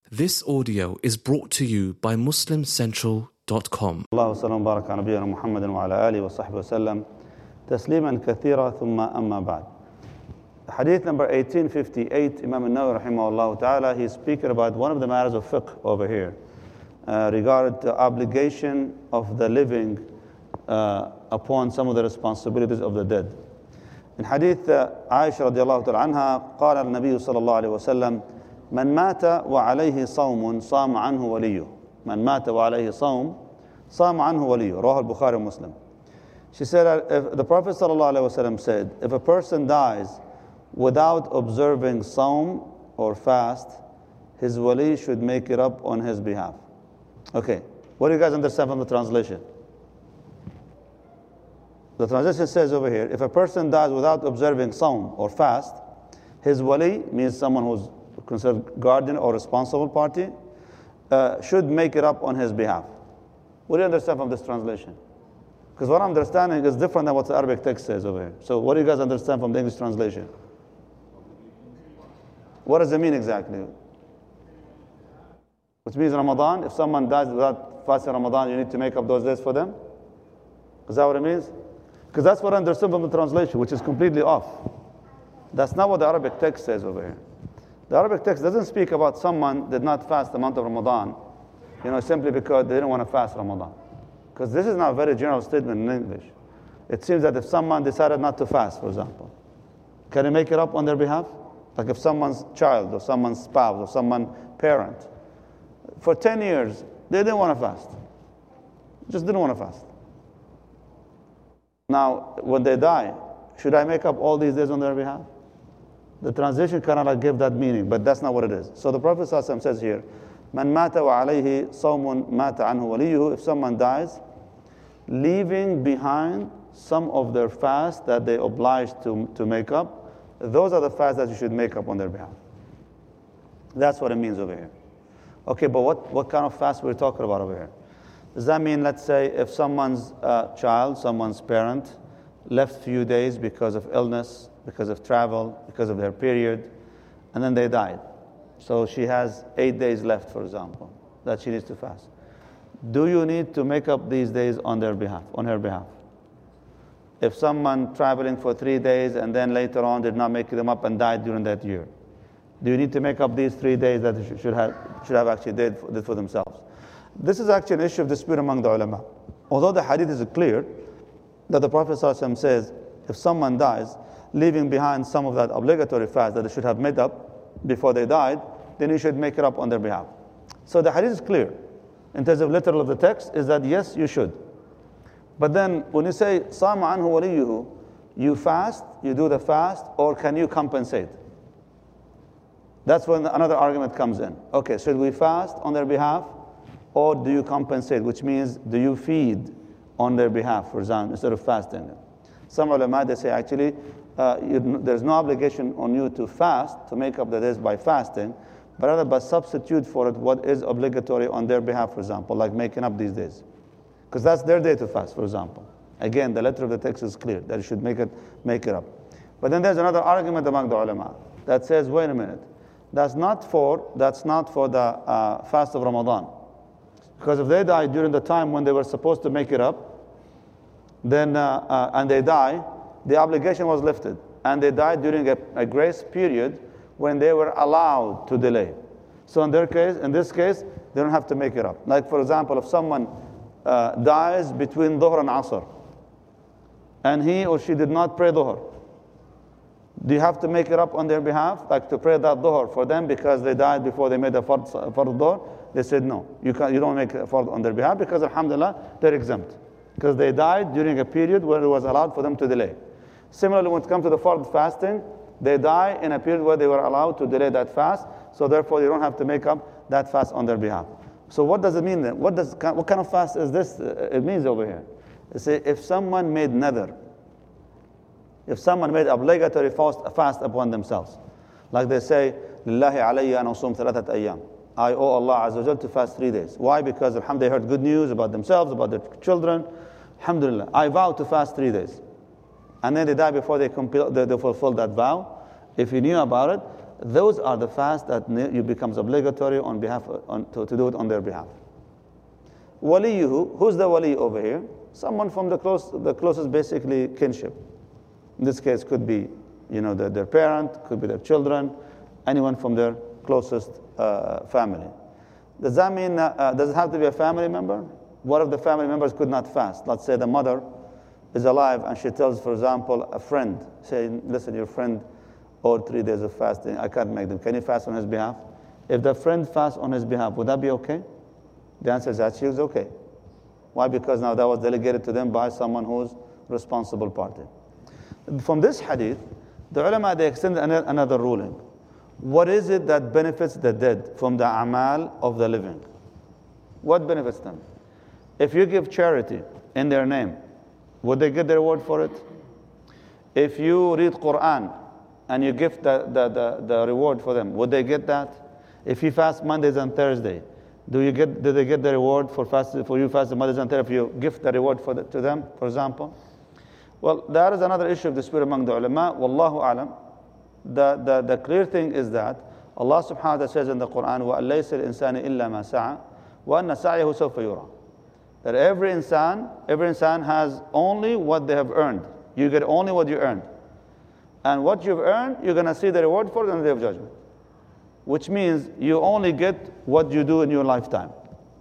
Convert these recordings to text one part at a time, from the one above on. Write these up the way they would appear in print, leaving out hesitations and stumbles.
This audio is brought to you by MuslimCentral.com. الله وسلم وبارك على نبينا محمد وعلى آله وصحبه وسلم تسليما كثيرا ثم أما بعد. Hadith number 1858, Imam al-Nawawi rahimahullah ta'ala, he's speaking about one of the matters of fiqh over here regarding the obligation of the living upon some of the responsibilities of the dead. In hadith Aisha radiallahu ta'ala anha, قال النبي صلى الله عليه وسلم من مات وعليه صوم صام عنه وليه. من مات وعليه صوم صام عنه وليه. رواه al-Bukhari and Muslim. She said that if the Prophet sallallahu alaihi wasallam said, if a person dies without observing Sawm or fast, his wali should make it up on his behalf. Okay, what do you guys understand from the translation? The translation says over here, if a person dies without observing Sawm or fast, his wali, means someone who's considered guardian or responsible party, should make it up on his behalf. What do you understand from this translation? Because what I'm understanding is different than what the Arabic text says over here. So what do you guys understand from the English translation? What does it mean exactly? Which means Ramadan, if someone dies without fasting Ramadan, you need to make up those days for them? Is that what it means? Because that's what I understood from the translation, which is completely off. That's not what the Arabic text says over here. The Arabic text doesn't speak about someone did not fast the month of Ramadan, simply because they didn't want to fast Ramadan. Because this is not a very general statement in English. It seems that if someone decided not to fast, for example, can he make it up on their behalf? Like if someone's child or someone's spouse or someone's parent, for 10 years, they didn't want to fast. Just didn't want to fast. Now, when they die, should I make up all these days on their behalf? The translation kind of give that meaning, but that's not what it is. So the Prophet ﷺ says here, Man mata wa alayhi sawmun mata anhu waliyuhu. If someone dies, leaving behind some of their fast that they obliged to make up, those are the fasts that you should make up on their behalf. That's what it means over here. Okay, but what kind of fast we're talking about over here? Does that mean, let's say, if someone's child, someone's parent, left few days because of illness, because of travel, because of their period, and then they died. So she has 8 days left, for example, that she needs to fast. Do you need to make up these days on her behalf? If someone traveling for 3 days and then later on did not make them up and died during that year, do you need to make up these 3 days that they should have actually did for themselves? This is actually an issue of dispute among the ulama. Although the hadith is clear that the Prophet ﷺ says, if someone dies, leaving behind some of that obligatory fast that they should have made up before they died, then you should make it up on their behalf. So the hadith is clear. In terms of literal of the text, is that yes, you should. But then when you say, Sama anhu waliyuhu, you fast, you do the fast, or can you compensate? That's when another argument comes in. Okay, should we fast on their behalf, or do you compensate? Which means, do you feed on their behalf, for example, instead of fasting? Some ulama, they say actually, there's no obligation on you to fast, to make up the days by fasting, but rather by substitute for it what is obligatory on their behalf, for example, like making up these days. Because that's their day to fast, for example. Again, the letter of the text is clear, that you should make it up. But then there's another argument among the ulama that says, wait a minute, that's not for the fast of Ramadan. Because if they die during the time when they were supposed to make it up, then and they die, the obligation was lifted, and they died during a grace period when they were allowed to delay. So in this case, they don't have to make it up. Like for example, if someone dies between Dhuhr and Asr, and he or she did not pray Dhuhr, do you have to make it up on their behalf, like to pray that Dhuhr for them because they died before they made the Fard Dhuhr? They said no, you don't make a Fard on their behalf because alhamdulillah, they're exempt. Because they died during a period where it was allowed for them to delay. Similarly, when it comes to the Fard fasting, they die in a period where they were allowed to delay that fast, so therefore you don't have to make up that fast on their behalf. So what does it mean then? What kind of fast is this? It means over here. It says if someone made nadhr, if someone made obligatory fast upon themselves, like they say, Lillahi alayya an asum thalathat ayyam. I owe Allah Azza wa Jal to fast 3 days. Why? Because alhamdulillah, they heard good news about themselves, about their children. Alhamdulillah, I vow to fast 3 days. And then they die before they fulfill that vow. If he knew about it, those are the fasts that you becomes obligatory on behalf to do it on their behalf. Waliyuhu, who's the wali over here? Someone from the closest basically kinship. In this case, could be their parent, could be their children, anyone from their closest family. Does that mean does it have to be a family member? What if the family members could not fast? Let's say the mother is alive and she tells, for example, a friend, saying, listen, your friend owed 3 days of fasting. I can't make them. Can you fast on his behalf? If the friend fasts on his behalf, would that be okay? The answer is actually okay. Why? Because now that was delegated to them by someone who's responsible party. From this hadith, the ulama, they extended another ruling. What is it that benefits the dead from the a'mal of the living? What benefits them? If you give charity in their name, would they get the reward for it? If you read Quran and you give the reward for them, would they get that? If you fast Mondays and Thursday, do they get the reward for you fasting Mondays and Thursday if you give the reward to them, for example? Well, there is another issue of dispute among the ulama. Wallahu alam. The clear thing is that Allah subhanahu wa ta'ala says in the Quran, وَأَلَّيْسَ الْإِنسَانِ إِلَّا مَا سَعَى وَأَنَّ سَعْيَهُ سَوْفَ يُرَى. That every insan has only what they have earned. You get only what you earned. And what you've earned, you're going to see the reward for it on the day of judgment. Which means you only get what you do in your lifetime.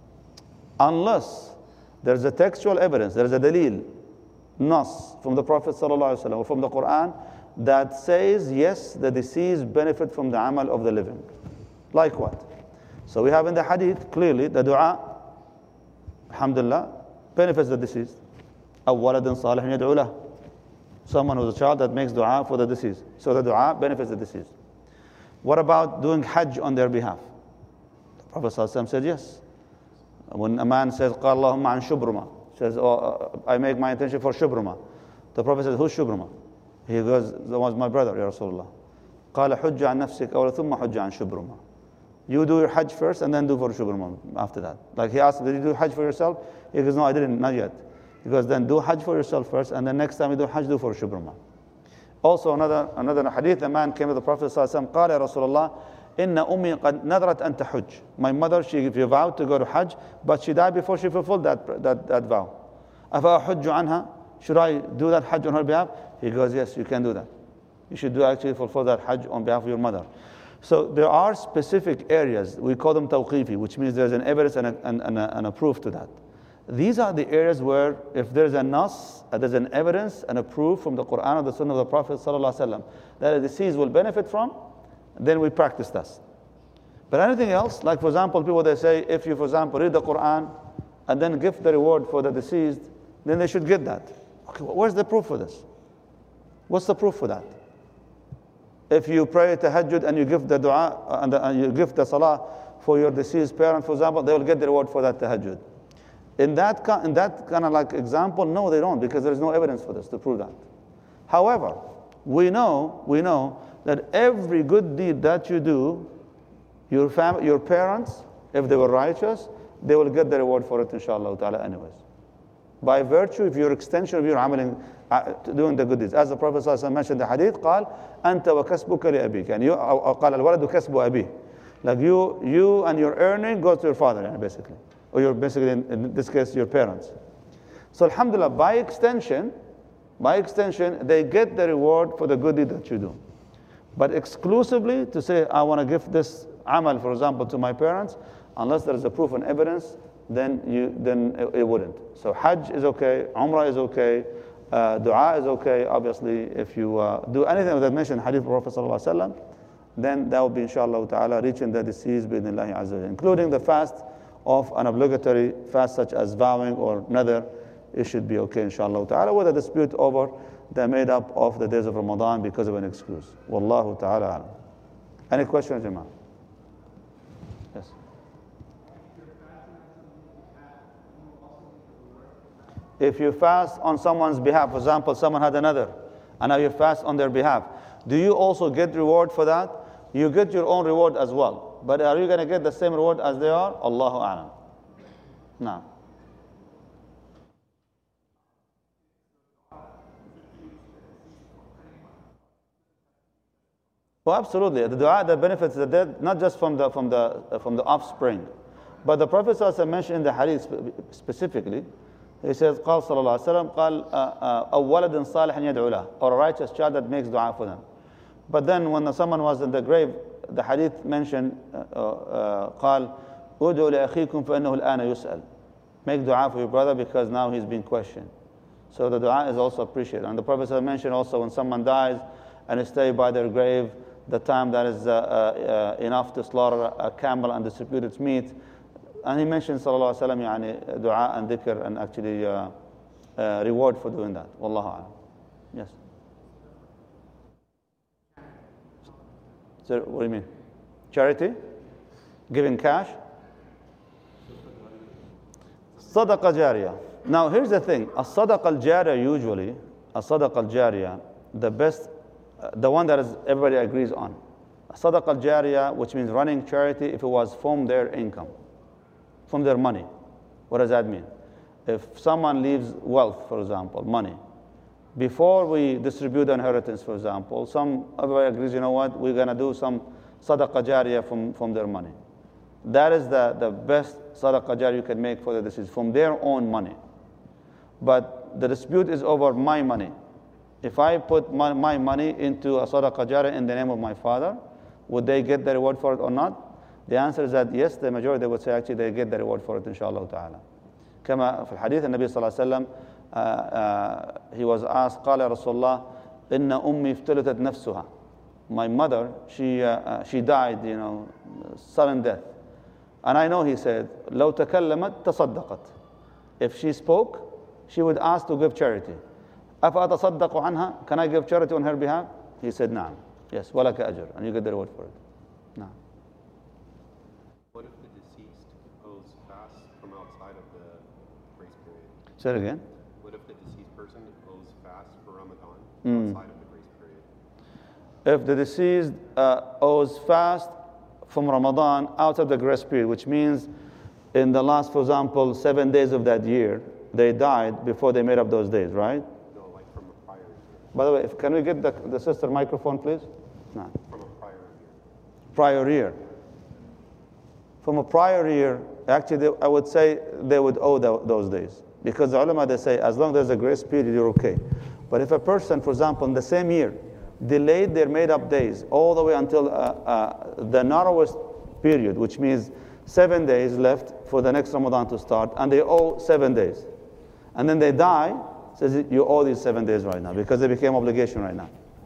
Unless there's a textual evidence, there's a dalil, nas, from the Prophet ﷺ or from the Quran that says, yes, the deceased benefit from the amal of the living. Like what? So we have in the hadith, clearly, the dua, alhamdulillah, benefits the deceased. أَوْ وَلَدٍ صَالِحٍ يَدْعُ لَهُ. Someone who's a child that makes dua for the deceased. So the dua benefits the deceased. What about doing hajj on their behalf? The Prophet ﷺ said yes. When a man says, قَالَ اللَّهُمَّ عَنْ شُبْرُمَا, says, I make my intention for Shubruma. The Prophet says, who's Shubruma? He goes, that was my brother, Ya Rasulullah. قَالَ حُجَّ عَنْ نَفْسِكَ أَوْلَ ثُمَّ حُجَّ عَنْ شُبْرُمَا. You do your hajj first and then do for Shubruma after that. Like he asked, did you do hajj for yourself? He goes, no, I didn't, not yet. He goes, then do hajj for yourself first, and then next time you do hajj, do for Shubruma. Also, another hadith, a man came to the Prophet ﷺ, قال يا رسول الله, إن أمي قد نذرت أن تحج. My mother, she vowed to go to hajj, but she died before she fulfilled that vow. أفأحج عنها? Should I do that hajj on her behalf? He goes, yes, you can do that. You should actually fulfill that hajj on behalf of your mother. So there are specific areas, we call them tawqifi, which means there's an evidence and a proof to that. These are the areas where if there's a nas, there's an evidence and a proof from the Quran or the Sunnah of the Prophet ﷺ that a deceased will benefit from, then we practice that. But anything else, like for example, people they say, if you, for example, read the Quran and then give the reward for the deceased, then they should get that. Okay, where's the proof for this? What's the proof for that? If you pray tahajjud and you give the dua and you give the salah for your deceased parent, for example, they will get the reward for that tahajjud. In that kind of like example, no, they don't, because there is no evidence for this to prove that. However, we know that every good deed that you do, your parents, if they were righteous, they will get the reward for it, inshallah ta'ala, anyways. By virtue of your extension of your amaling, doing the good deeds. As the Prophet ﷺ mentioned in the hadith, قال أنت وكسبك لأبيك. يعني قال الولد كسب أبيه. Like you and your earning goes to your father, basically. Or you're basically, in this case, your parents. So alhamdulillah, by extension, they get the reward for the good deed that you do. But exclusively to say, I want to give this amal, for example, to my parents, unless there is a proof and evidence, then it wouldn't. So hajj is okay, umrah is okay, dua is okay. Obviously, if you do anything that mentioned hadith of Prophet ﷺ, then that will be inshallah ta'ala reaching the deceased bi'idhnillahi azza wa jalla, including the fast of an obligatory fast such as vowing or nadhr. It should be okay inshallah ta'ala, with a dispute over the made up of the days of Ramadan because of an excuse. Wallahu ta'ala alam. Any questions, Jama'ah? Yes. If you fast on someone's behalf, for example, someone had another, and now you fast on their behalf, do you also get reward for that? You get your own reward as well. But are you going to get the same reward as they are? Allahu a'lam. No. Oh, absolutely. The dua that benefits the dead, not just from the offspring, but the Prophet ﷺ mentioned in the hadith specifically. He says, قال صلى الله عليه وسلم قال أو ولد صالح يدعو له, or a righteous child that makes dua for them. But then when someone was in the grave, the hadith mentioned قال ادعوا لأخيكم فإنه الآن يسأل. Make dua for your brother because now he's being questioned. So the dua is also appreciated. And the Prophet ﷺ mentioned also when someone dies and stay by their grave, the time that is enough to slaughter a camel and distribute its meat. And he mentioned sallallahu alaihi wasallam yani dua and dhikr and actually reward for doing that. Wallahu a'lam. Yes. So what do you mean? Charity? Giving cash? Sadaqa jariyah. Now here's the thing. A sadaqa al-jariyah usually, a sadaqa al-jariyah, the best, the one that is everybody agrees on. A sadaqa al-jariyah, which means running charity if it was from their income, from their money. What does that mean? If someone leaves wealth, for example, money, before we distribute the inheritance, for example, everybody agrees, you know what, we're going to do some sadaqah jariyah from their money. That is the best sadaqah jariyah you can make for the deceased, from their own money. But the dispute is over my money. If I put my money into a sadaqah jariyah in the name of my father, would they get the reward for it or not? The answer is that yes, the majority would say actually they get the reward for it, inshallah ta'ala. كما في الحديث النبي صلى الله عليه وسلم he was asked قال رسول الله إن أمي افتلتت نفسها. My mother, she died, sudden death. And I know he said لو تكلمت تصدقت. If she spoke, she would ask to give charity. أفأتصدق عنها? Can I give charity on her behalf? He said نعم. Yes, ولك أجر, and you get the reward for it. نعم. What if the deceased owes fast from outside of the grace period? Say it again. What if the deceased person owes fast for Ramadan outside of the grace period? If the deceased owes fast from Ramadan out of the grace period, which means in the last, for example, 7 days of that year, they died before they made up those days, right? No, like from a prior year. By the way, can we get the sister microphone, please? No. From a prior year. Prior year. From a prior year, actually, I would say they would owe those days. Because the ulama, they say, as long as there's a grace period, you're okay. But if a person, for example, in the same year, delayed their made-up days all the way until the narrowest period, which means 7 days left for the next Ramadan to start, and they owe 7 days. And then they die, says you owe these 7 days right now, because they became obligation right now.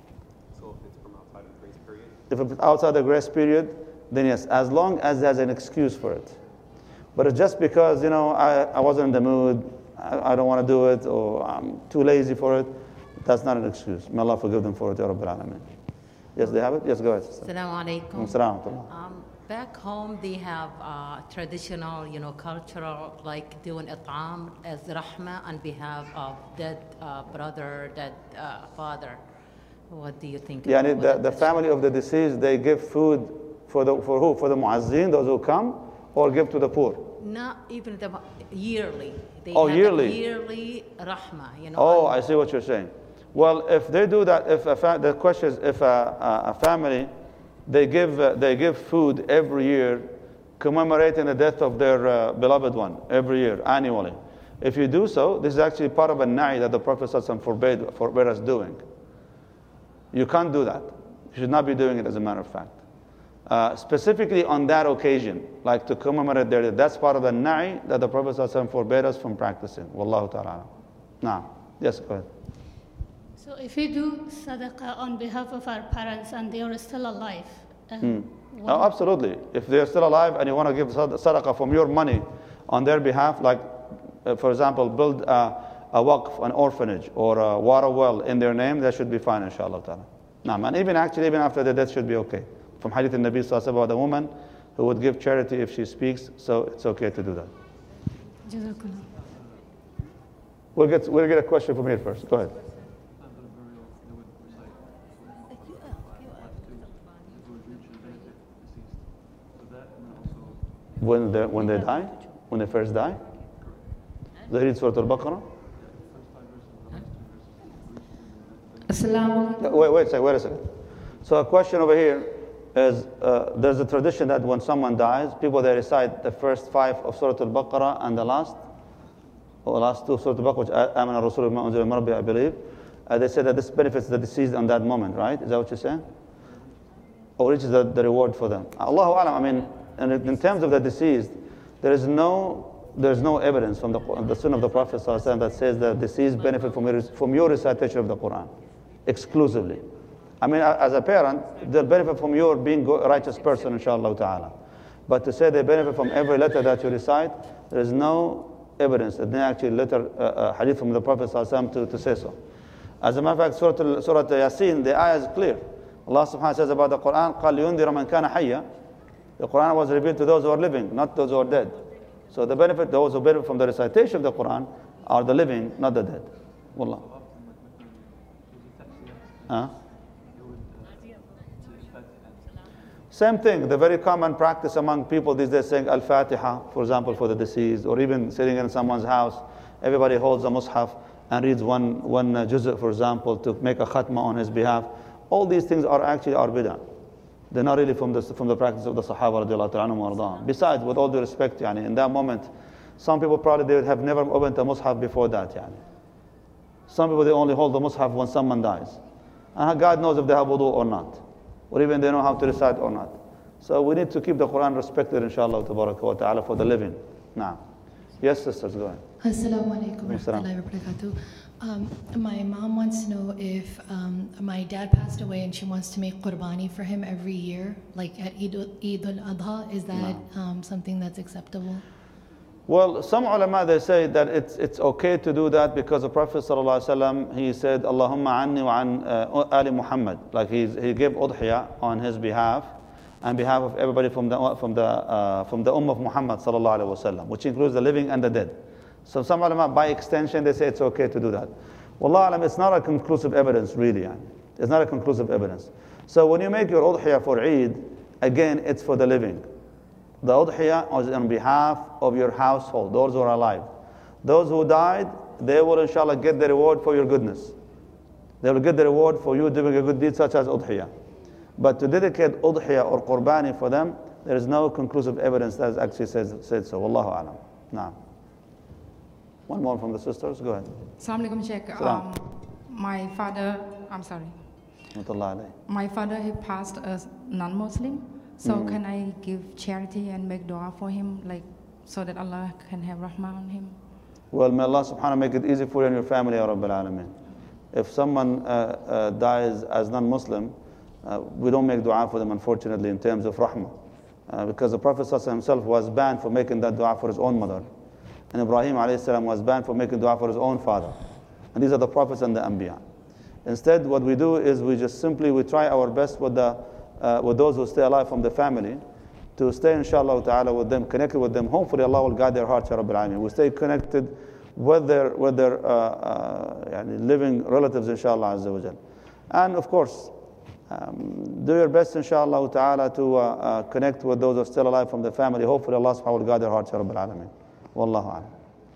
So if it's from outside of the grace period? If it's outside the grace period, then yes, as long as there's an excuse for it. But it's just because, I wasn't in the mood, I don't want to do it, or I'm too lazy for it, that's not an excuse. May Allah forgive them for it, Ya Rabbil Alameen. Yes, they have it? Yes, go ahead. Assalamu alaikum. Assalamu Back home, they have traditional, cultural, like doing it'am as rahma on behalf of dead brother, dead father. What do you think? Yani the family of the deceased, they give food for who? For the muazzin, those who come, or give to the poor? Not even the yearly. They have yearly. A yearly rahma. Oh, I see what you're saying. Well, if they do that, the question is, if a family, they give food every year, commemorating the death of their beloved one every year, annually. If you do so, this is actually part of a na'i that the Prophet ﷺ forbade us doing. You can't do that. You should not be doing it, as a matter of fact. Specifically on that occasion, like to commemorate their death, that's part of the na'i that the Prophet ﷺ forbade us from practicing. Wallahu ta'ala. Now, yes, go ahead. So if we do sadaqah on behalf of our parents and they are still alive, Oh, absolutely. If they're still alive and you want to give sadaqah from your money on their behalf, like, for example, build a waqf, an orphanage, or a water well in their name, that should be fine, inshallah ta'ala. And even after the death should be okay. From Hadith al-Nabi sallallahu alaihi wasallam about a woman who would give charity if she speaks, so it's okay to do that. Jazakallah. We'll get a question from here first. Go ahead. When they die? When they first die? They read Surah Al-Baqarah? Assalamu alaikum. Wait a second. So a question over here is, there's a tradition that when someone dies, people, they recite the first 5 of Surah Al-Baqarah and the last 2 of Surah Al-Baqarah, which Amana Rasul bima unzila min Rabbi, I believe. They say that this benefits the deceased on that moment, right? Is that what you're saying? Or reaches the reward for them? Allahu Alam, I mean, in terms of the deceased, there's no evidence from the Sunnah of the Prophet ﷺ that says that deceased benefit from your recitation of the Quran exclusively. I mean, as a parent, they'll benefit from your being a righteous person, inshallah ta'ala. But to say they benefit from every letter that you recite, there is no evidence, there's no actually letter, hadith from the Prophet ﷺ to say so. As a matter of fact, Surah Yasin, the ayah is clear. Allah subhanahu wa ta'ala says about the Quran, قَالْ لِيُنْذِرَ مَنْ كَانَ حَيًّا. The Quran was revealed to those who are living, not those who are dead. So the benefit, those who benefit from the recitation of the Quran are the living, not the dead. Wallah. Huh? Same thing, the very common practice among people these days, saying Al-Fatiha, for example, for the deceased, or even sitting in someone's house, everybody holds a mushaf and reads one juz', for example, to make a khatma on his behalf. All these things are actually bid'ah. They're not really from the practice of the Sahaba radiallahu anhum wa ardahum. Besides, with all due respect, in that moment, some people probably they would have never opened a mushaf before that. Some people, they only hold the mushaf when someone dies. And God knows if they have wudu or not, or even they know how to recite or not. So we need to keep the Quran respected, inshallah, tabaraka wa ta'ala, for the living. Now, yes, sisters, go ahead. Assalamu alaikum wa rahmatullahi wa barakatuh. My mom wants to know if my dad passed away and she wants to make qurbani for him every year, like at Eid al-Adha. Is that something that's acceptable? Well, some ulama, they say that it's okay to do that because the Prophet ﷺ, he said, Allahumma anni wa an Ali Muhammad. Like he gave udhiyah on his behalf, on behalf of everybody from the ummah of Muhammad ﷺ, which includes the living and the dead. So some ulama, by extension, they say it's okay to do that. Wallah alam, it's not a conclusive evidence, really. It's not a conclusive evidence. So when you make your udhiyah for Eid, again, it's for the living. The udhiyah is on behalf of your household, those who are alive. Those who died, they will inshallah get the reward for your goodness. They will get the reward for you doing a good deed such as udhiyah. But to dedicate udhiyah or qurbani for them, there is no conclusive evidence that actually said so. Wallahu alam. Now. One more from the sisters, go ahead. Assalamu alaikum, Sheikh. My father, I'm sorry. My father, he passed as non-Muslim. So can I give charity and make dua for him, like so that Allah can have rahmah on him? Well, may Allah subhanahu wa ta'ala make it easy for you and your family, Ya Rabbil Alameen. If someone dies as non-Muslim, we don't make dua for them, unfortunately, in terms of rahmah. Because the Prophet himself was banned for making that dua for his own mother. And Ibrahim a.s. was banned for making dua for his own father. And these are the prophets and the anbiya. Instead, what we do is we try our best with those who stay alive from the family to stay, inshallah ta'ala, with them, connected with them. Hopefully Allah will guide their hearts, Ya Rabbil Alameen. We stay connected with their living relatives, inshallah azza wa jal. And of course, do your best, inshallah ta'ala, to connect with those who are still alive from the family. Hopefully Allah subhanahu wa ta'ala will guide their hearts, Ya Rabbil Alameen. Wallahu a'lam.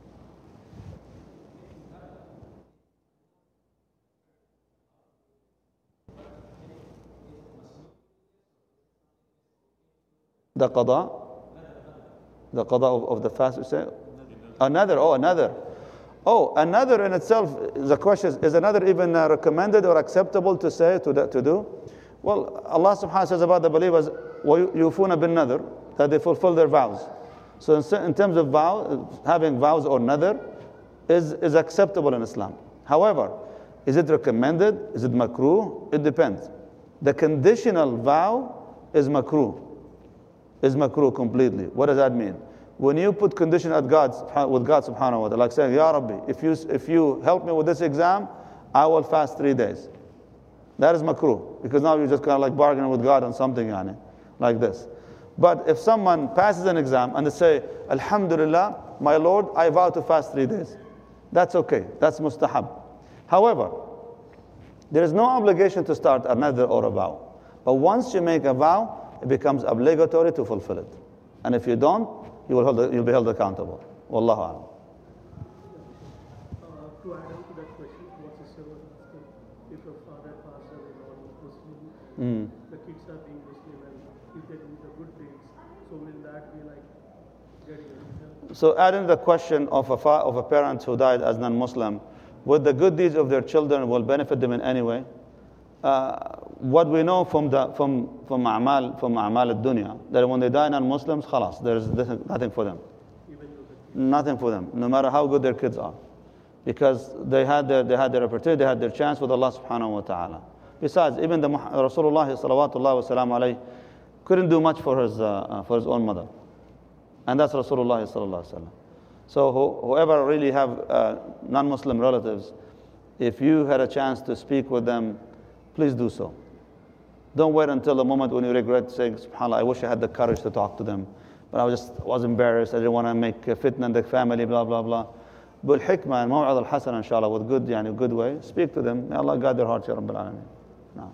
The qada of the fast, you say? Another. Another in itself, the question is another even recommended or acceptable to say, to do? Well, Allah subhanahu wa ta'ala says about the believers, وَيُوفُونَ بِالنَّذْرِ, that they fulfill their vows. So in terms of having vows or nadr is acceptable in Islam. However, is it recommended? Is it makruh? It depends. The conditional vow is makruh. Is makruh completely. What does that mean? When you put condition with God subhanahu wa ta'ala, like saying, Ya Rabbi, if you help me with this exam, I will fast 3 days. That is makruh. Because now you're just kind of like bargaining with God on something, like this. But if someone passes an exam and they say, Alhamdulillah, my Lord, I vow to fast 3 days. That's okay. That's mustahab. However, there is no obligation to start another or a vow. But once you make a vow, it becomes obligatory to fulfill it. And if you don't, you'll be held accountable. Wallahu a'lam. To add on to that question, what sister was asking, if a father passes away non-Muslim the kids are being Muslim and if they do the good deeds, so will that be like getting a So adding the question of a parent who died as non-Muslim, would the good deeds of their children will benefit them in any way? What we know from a'mal al-dunya, that when they die non-Muslims, khalas, there is nothing for them. Nothing for them, no matter how good their kids are. Because they had their opportunity, they had their chance with Allah subhanahu wa ta'ala. Besides, even the Rasulullah salawatullah wa salam alayhi couldn't do much for his own mother. And that's Rasulullah sallallahu alaihi wasallam. So whoever really have non-Muslim relatives, if you had a chance to speak with them, please do so. Don't wait until the moment when you regret saying, subhanAllah, I wish I had the courage to talk to them, but I was embarrassed, I didn't want to make a fitna in the family, blah, blah, blah. Bil hikmah and maw'ad al-hasan, inshallah, with good way, speak to them. May Allah guide their hearts, Ya Rabbil Alameen. No.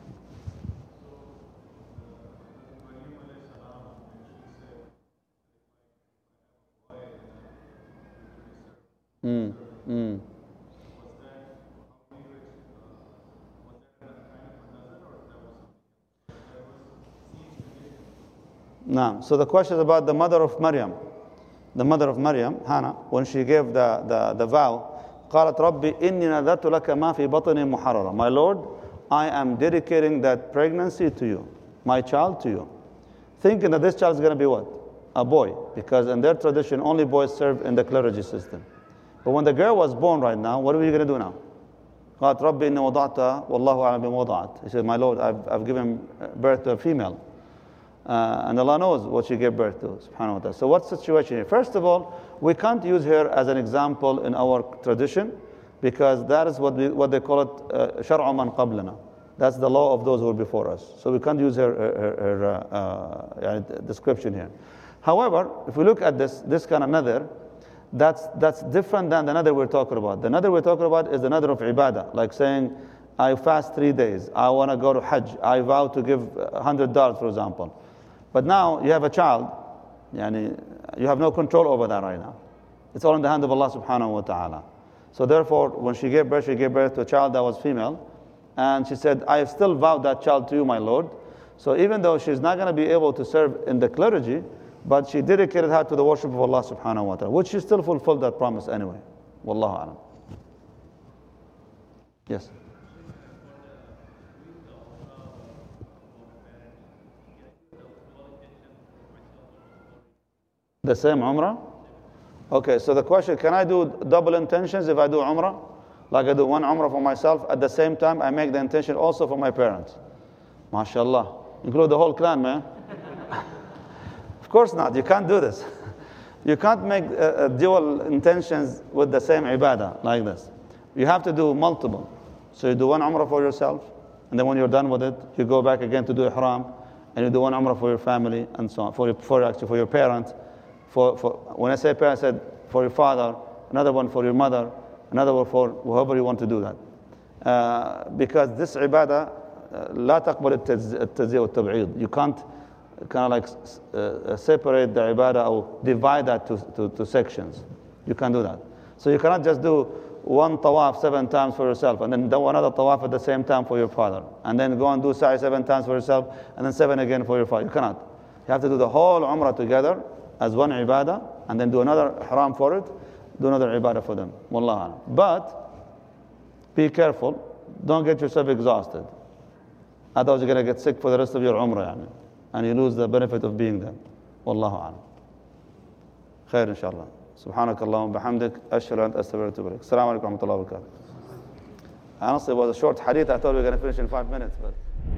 Now, so the question is about the mother of Maryam. The mother of Maryam, Hannah, when she gave the vow, قالت ربي إني نذرت لك ما في بطني محررة. My Lord, I am dedicating that pregnancy to you, my child to you. Thinking that this child is going to be what? A boy. Because in their tradition, only boys serve in the clergy system. But when the girl was born right now, what are you going to do now? قالت ربي إني وضعتها والله أعلم بما وضعت. He said, my Lord, I've given birth to a female. And Allah knows what she gave birth to, subhanahu wa ta'ala. So what's the situation here? First of all, we can't use her as an example in our tradition, because that is what they call it, shar'u man qablana. That's the law of those who were before us. So we can't use her description here. However, if we look at this kind of nadr, that's different than the nadr we're talking about. The nadr we're talking about is the nadr of ibadah, like saying, I fast 3 days, I want to go to Hajj, I vow to give $100, for example. But now you have a child, you have no control over that right now. It's all in the hand of Allah subhanahu wa ta'ala. So therefore, when she gave birth to a child that was female, and she said, I have still vowed that child to you, my Lord. So even though she's not going to be able to serve in the clergy, but she dedicated her to the worship of Allah subhanahu wa ta'ala, which she still fulfilled that promise anyway. Wallahu a'lam. Yes. The same Umrah? Okay, so the question, can I do double intentions if I do Umrah? Like I do one Umrah for myself, at the same time I make the intention also for my parents. MashaAllah. Include the whole clan, man. Of course not, you can't do this. You can't make dual intentions with the same ibadah like this. You have to do multiple. So you do one Umrah for yourself, and then when you're done with it, you go back again to do Ihram, and you do one Umrah for your family, and so on, for your parents. When I say parents, I said for your father, another one for your mother, another one for whoever you want to do that. Because this ibadah, لا تقبل التجزئة والتبعيض. You can't kind of like separate the ibadah or divide that to sections. You can't do that. So you cannot just do one tawaf 7 times for yourself, and then do another tawaf at the same time for your father, and then go and do sa'i 7 times for yourself, and then 7 again for your father. You cannot. You have to do the whole umrah together as one ibadah, and then do another ihram for it, do another ibadah for them. Wallahu a'lam. But be careful, don't get yourself exhausted. Otherwise you're going to get sick for the rest of your umrah, and you lose the benefit of being there. Wallahu a'lam. Khair inshallah. سبحانك اللهم وبحمدك أشهد أن لا إله إلا أنت أستغفرك وأتوب إليك. السلام عليكم ورحمة الله وبركاته. Honestly, it was a short hadith. I thought we were going to finish in 5 minutes, but